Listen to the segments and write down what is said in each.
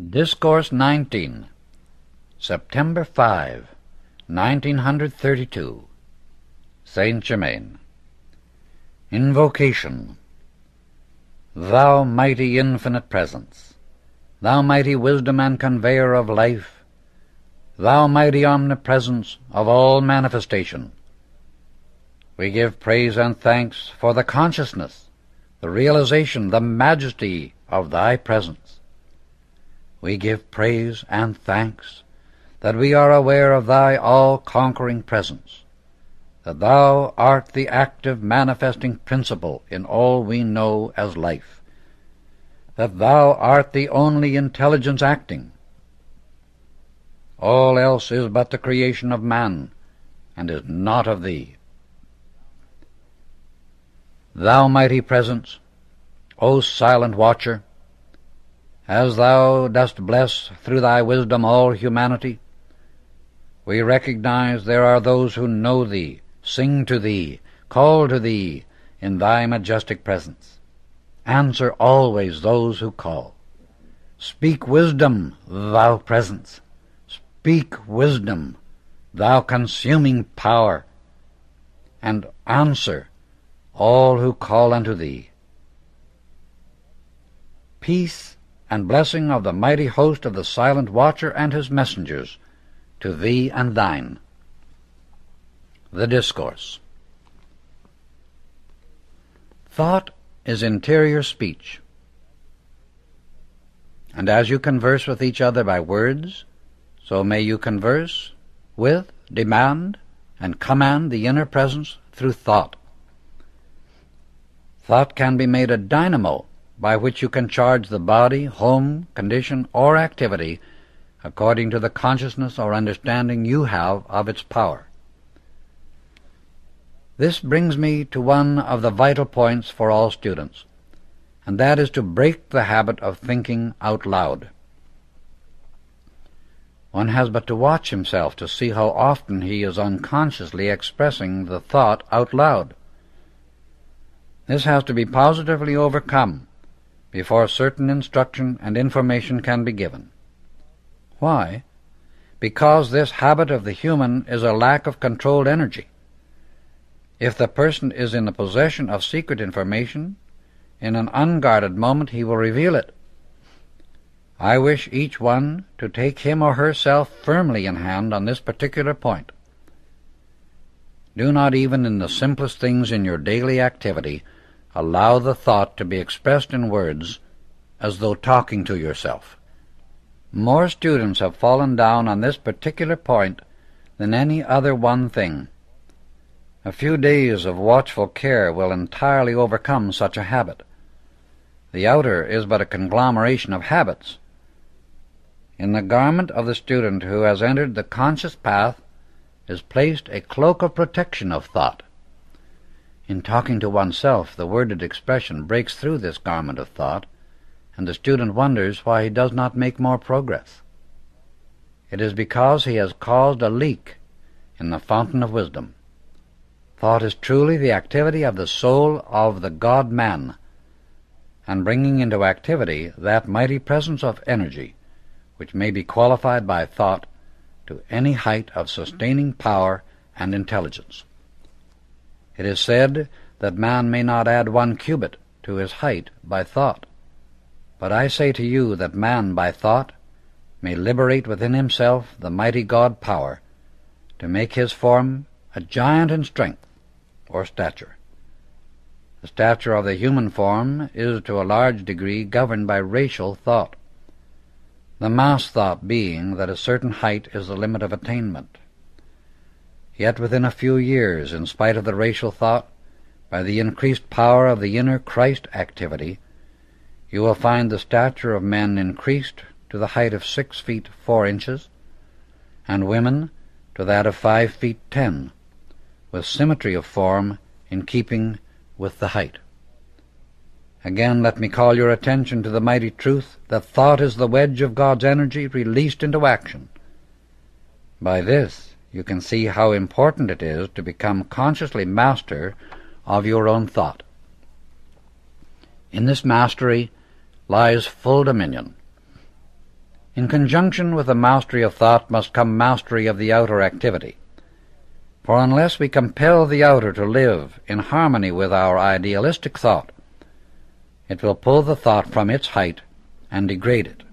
Discourse 19, September 5, 1932, Saint Germain. Invocation. Thou mighty infinite presence, thou mighty wisdom and conveyor of life, thou mighty omnipresence of all manifestation, we give praise and thanks for the consciousness, the realization, the majesty of thy presence. We give praise and thanks that we are aware of thy all-conquering presence, that thou art the active manifesting principle in all we know as life, that thou art the only intelligence acting. All else is but the creation of man, and is not of thee. Thou mighty presence, O silent watcher, as thou dost bless through thy wisdom all humanity, we recognize there are those who know thee, sing to thee, call to thee in thy majestic presence. Answer always those who call. Speak wisdom, thou presence. Speak wisdom, thou consuming power, and answer all who call unto thee. Peace and blessing of the mighty host of the silent watcher and his messengers to thee and thine. The Discourse. Thought is interior speech, and as you converse with each other by words, so may you converse with, demand, and command the inner presence through thought. Thought can be made a dynamo by which you can charge the body, home, condition, or activity according to the consciousness or understanding you have of its power. This brings me to one of the vital points for all students, and that is to break the habit of thinking out loud. One has but to watch himself to see how often he is unconsciously expressing the thought out loud. This has to be positively overcome before certain instruction and information can be given. Why? Because this habit of the human is a lack of controlled energy. If the person is in the possession of secret information, in an unguarded moment he will reveal it. I wish each one to take him or herself firmly in hand on this particular point. Do not even in the simplest things in your daily activity allow the thought to be expressed in words as though talking to yourself. More students have fallen down on this particular point than any other one thing. A few days of watchful care will entirely overcome such a habit. The outer is but a conglomeration of habits. In the garment of the student who has entered the conscious path is placed a cloak of protection of thought. In talking to oneself, the worded expression breaks through this garment of thought, and the student wonders why he does not make more progress. It is because he has caused a leak in the fountain of wisdom. Thought is truly the activity of the soul of the God-man, and bringing into activity that mighty presence of energy which may be qualified by thought to any height of sustaining power and intelligence. It is said that man may not add 1 cubit to his height by thought, but I say to you that man by thought may liberate within himself the mighty God power to make his form a giant in strength or stature. The stature of the human form is to a large degree governed by racial thought, the mass thought being that a certain height is the limit of attainment. Yet within a few years, in spite of the racial thought, by the increased power of the inner Christ activity, you will find the stature of men increased to the height of 6 feet 4 inches, and women to that of 5 feet 10, with symmetry of form in keeping with the height. Again, let me call your attention to the mighty truth that thought is the wedge of God's energy released into action. By this, you can see how important it is to become consciously master of your own thought. In this mastery lies full dominion. In conjunction with the mastery of thought must come mastery of the outer activity. For unless we compel the outer to live in harmony with our idealistic thought, it will pull the thought from its height and degrade it.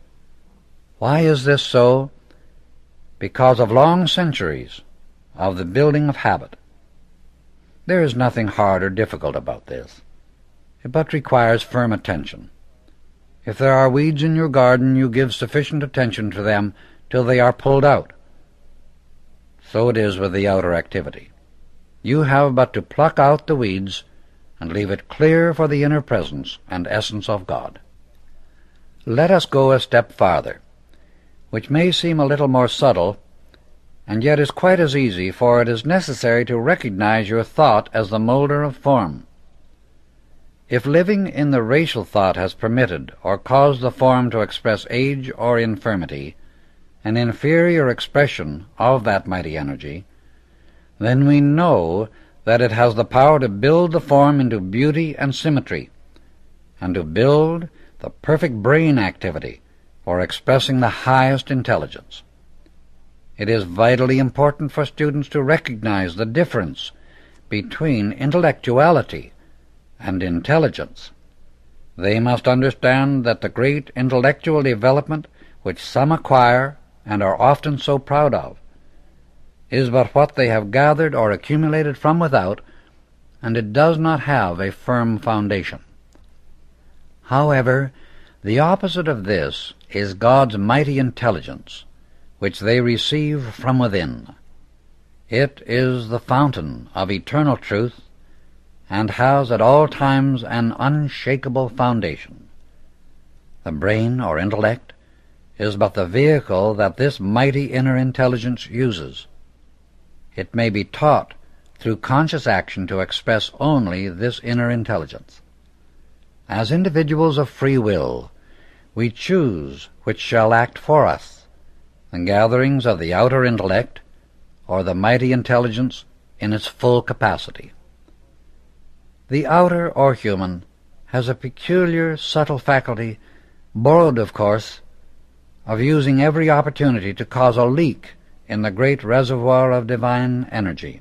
Why is this so? Because of long centuries of the building of habit. There is nothing hard or difficult about this. It but requires firm attention. If there are weeds in your garden, you give sufficient attention to them till they are pulled out. So it is with the outer activity. You have but to pluck out the weeds and leave it clear for the inner presence and essence of God. Let us go a step farther, which may seem a little more subtle, and yet is quite as easy, for it is necessary to recognize your thought as the moulder of form. If living in the racial thought has permitted or caused the form to express age or infirmity, an inferior expression of that mighty energy, then we know that it has the power to build the form into beauty and symmetry, and to build the perfect brain activity for expressing the highest intelligence. It is vitally important for students to recognize the difference between intellectuality and intelligence. They must understand that the great intellectual development which some acquire and are often so proud of is but what they have gathered or accumulated from without, and it does not have a firm foundation. However, the opposite of this is God's mighty intelligence, which they receive from within. It is the fountain of eternal truth, and has at all times an unshakable foundation. The brain or intellect is but the vehicle that this mighty inner intelligence uses. It may be taught through conscious action to express only this inner intelligence. As individuals of free will, we choose which shall act for us, the gatherings of the outer intellect or the mighty intelligence in its full capacity. The outer, or human, has a peculiar, subtle faculty, borrowed, of course, of using every opportunity to cause a leak in the great reservoir of divine energy.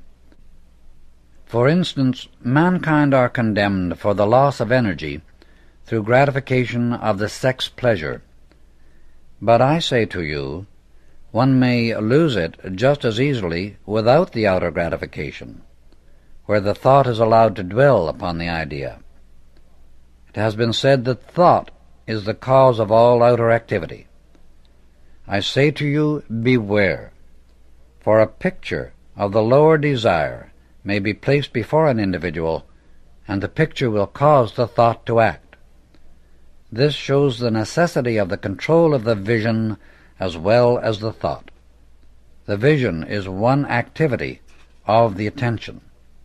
For instance, mankind are condemned for the loss of energy through gratification of the sex pleasure. But I say to you, one may lose it just as easily without the outer gratification, where the thought is allowed to dwell upon the idea. It has been said that thought is the cause of all outer activity. I say to you, beware, for a picture of the lower desire may be placed before an individual, and the picture will cause the thought to act. This shows the necessity of the control of the vision as well as the thought. The vision is one activity of the attention.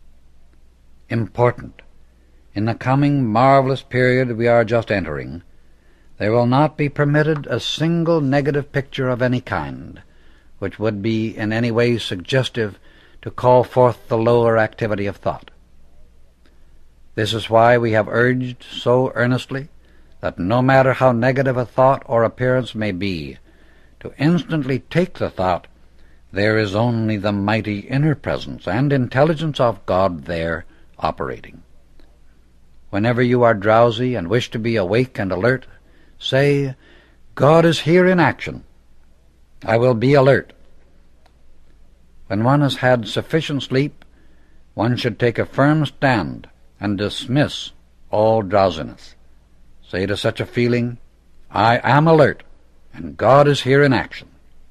Important. In the coming marvelous period we are just entering, there will not be permitted a single negative picture of any kind, which would be in any way suggestive to call forth the lower activity of thought. This is why we have urged so earnestly that no matter how negative a thought or appearance may be, to instantly take the thought, there is only the mighty inner presence and intelligence of God there operating. Whenever you are drowsy and wish to be awake and alert, say, God is here in action. I will be alert. When one has had sufficient sleep, one should take a firm stand and dismiss all drowsiness. Say to such a feeling, I am alert, and God is here in action.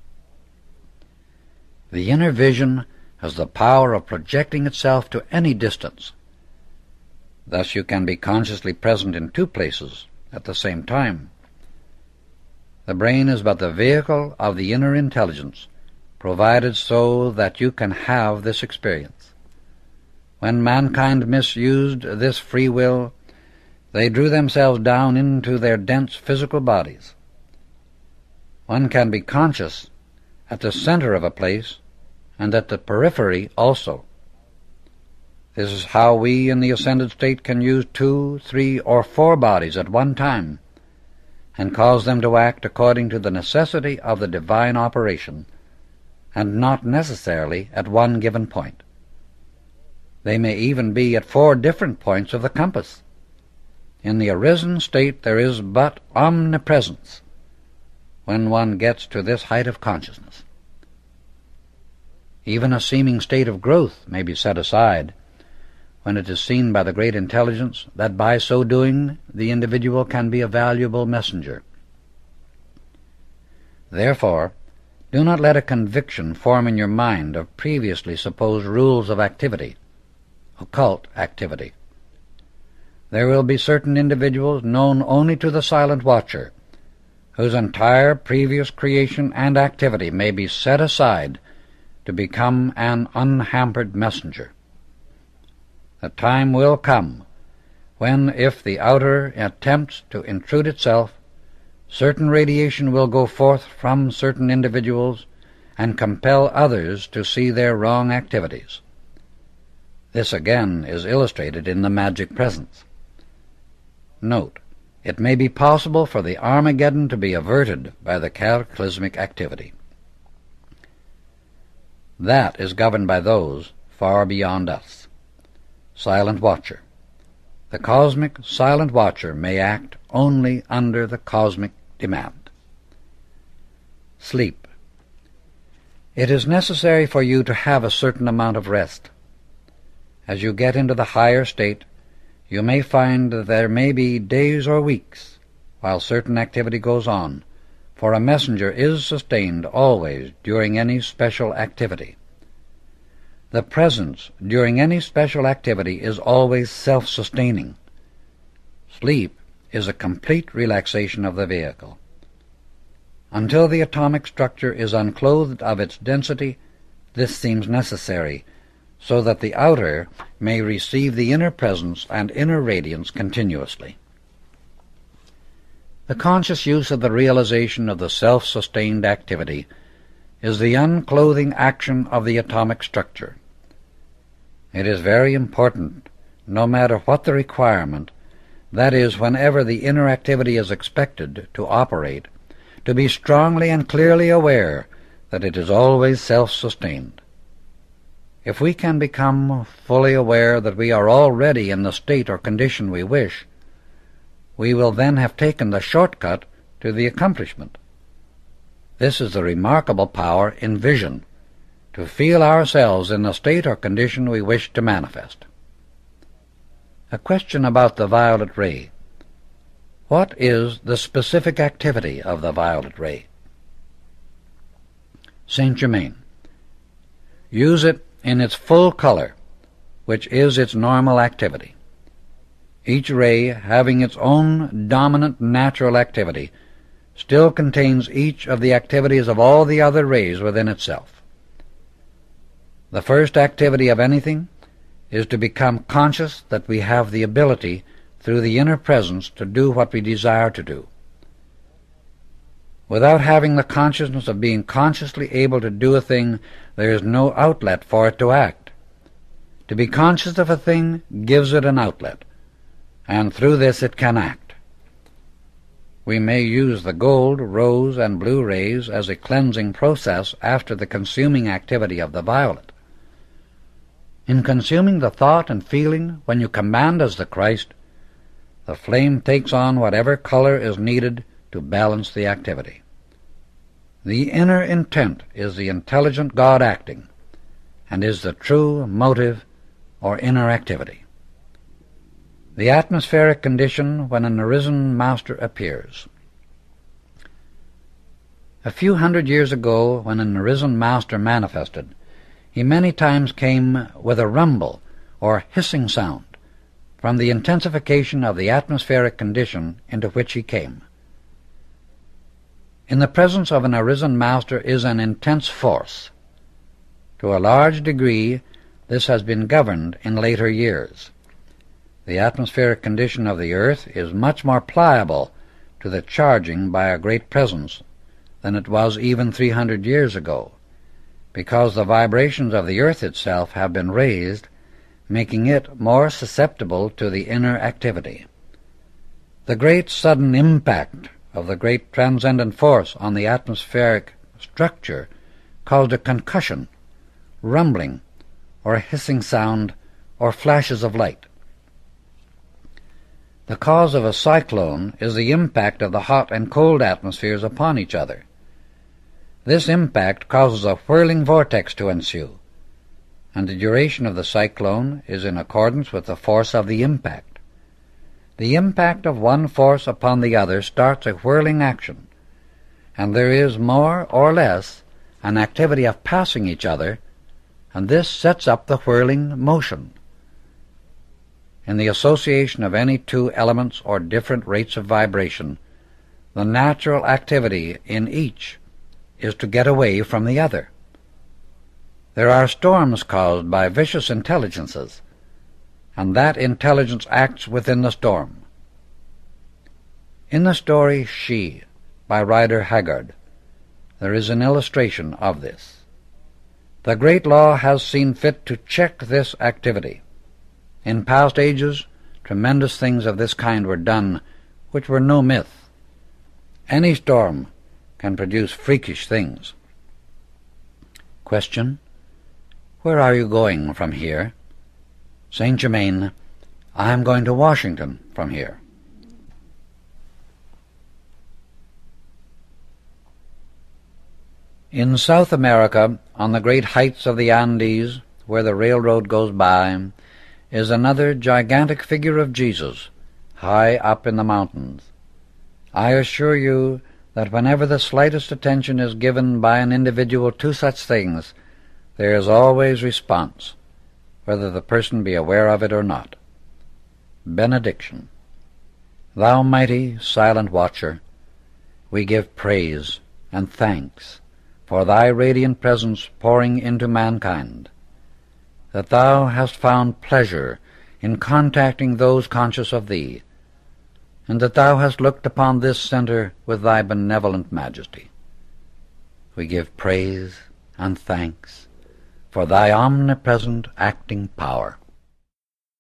The inner vision has the power of projecting itself to any distance. Thus you can be consciously present in two places at the same time. The brain is but the vehicle of the inner intelligence, provided so that you can have this experience. When mankind misused this free will, they drew themselves down into their dense physical bodies. One can be conscious at the center of a place and at the periphery also. This is how we in the ascended state can use 2, 3, or 4 bodies at one time, and cause them to act according to the necessity of the divine operation, and not necessarily at one given point. They may even be at 4 different points of the compass. In the arisen state there is but omnipresence when one gets to this height of consciousness. Even a seeming state of growth may be set aside when it is seen by the great intelligence that by so doing the individual can be a valuable messenger. Therefore, do not let a conviction form in your mind of previously supposed rules of activity, occult activity. There will be certain individuals known only to the silent watcher, whose entire previous creation and activity may be set aside to become an unhampered messenger. The time will come when, if the outer attempts to intrude itself, certain radiation will go forth from certain individuals and compel others to see their wrong activities. This again is illustrated in the magic presence. Note, it may be possible for the Armageddon to be averted by the cataclysmic activity. That is governed by those far beyond us. Silent Watcher. The cosmic silent watcher may act only under the cosmic demand. Sleep. It is necessary for you to have a certain amount of rest. As you get into the higher state, you may find that there may be days or weeks while certain activity goes on, for a messenger is sustained always during any special activity. The presence during any special activity is always self-sustaining. Sleep is a complete relaxation of the vehicle. Until the atomic structure is unclothed of its density, this seems necessary, so that the outer may receive the inner presence and inner radiance continuously. The conscious use of the realization of the self-sustained activity is the unclothing action of the atomic structure. It is very important, no matter what the requirement, that is, whenever the inner activity is expected to operate, to be strongly and clearly aware that it is always self-sustained. If we can become fully aware that we are already in the state or condition we wish, we will then have taken the shortcut to the accomplishment. This is the remarkable power in vision, to feel ourselves in the state or condition we wish to manifest. A question about the violet ray. What is the specific activity of the violet ray? Saint Germain. Use it in its full color, which is its normal activity. Each ray, having its own dominant natural activity, still contains each of the activities of all the other rays within itself. The first activity of anything is to become conscious that we have the ability through the inner presence to do what we desire to do. Without having the consciousness of being consciously able to do a thing, there is no outlet for it to act. To be conscious of a thing gives it an outlet, and through this it can act. We may use the gold, rose, and blue rays as a cleansing process after the consuming activity of the violet. In consuming the thought and feeling when you command as the Christ, the flame takes on whatever color is needed to balance the activity. The inner intent is the intelligent God acting, and is the true motive or inner activity. The atmospheric condition when an arisen master appears. A few hundred years ago, when an arisen master manifested, he many times came with a rumble or hissing sound from the intensification of the atmospheric condition into which he came. In the presence of an arisen master is an intense force. To a large degree, this has been governed in later years. The atmospheric condition of the earth is much more pliable to the charging by a great presence than it was even 300 years ago, because the vibrations of the earth itself have been raised, making it more susceptible to the inner activity. The great sudden impact of the great transcendent force on the atmospheric structure caused a concussion, rumbling, or a hissing sound, or flashes of light. The cause of a cyclone is the impact of the hot and cold atmospheres upon each other. This impact causes a whirling vortex to ensue, and the duration of the cyclone is in accordance with the force of the impact. The impact of one force upon the other starts a whirling action, and there is more or less an activity of passing each other, and this sets up the whirling motion. In the association of any two elements or different rates of vibration, the natural activity in each is to get away from the other. There are storms caused by vicious intelligences, and that intelligence acts within the storm. In the story She, by Rider Haggard, there is an illustration of this. The great law has seen fit to check this activity. In past ages, tremendous things of this kind were done, which were no myth. Any storm can produce freakish things. Question: where are you going from here? Saint Germain: I am going to Washington from here. In South America, on the great heights of the Andes, where the railroad goes by, is another gigantic figure of Jesus, high up in the mountains. I assure you that whenever the slightest attention is given by an individual to such things, there is always response, whether the person be aware of it or not. Benediction. Thou mighty, silent watcher, we give praise and thanks for thy radiant presence pouring into mankind, that thou hast found pleasure in contacting those conscious of thee, and that thou hast looked upon this center with thy benevolent majesty. We give praise and thanks for thy omnipresent acting power.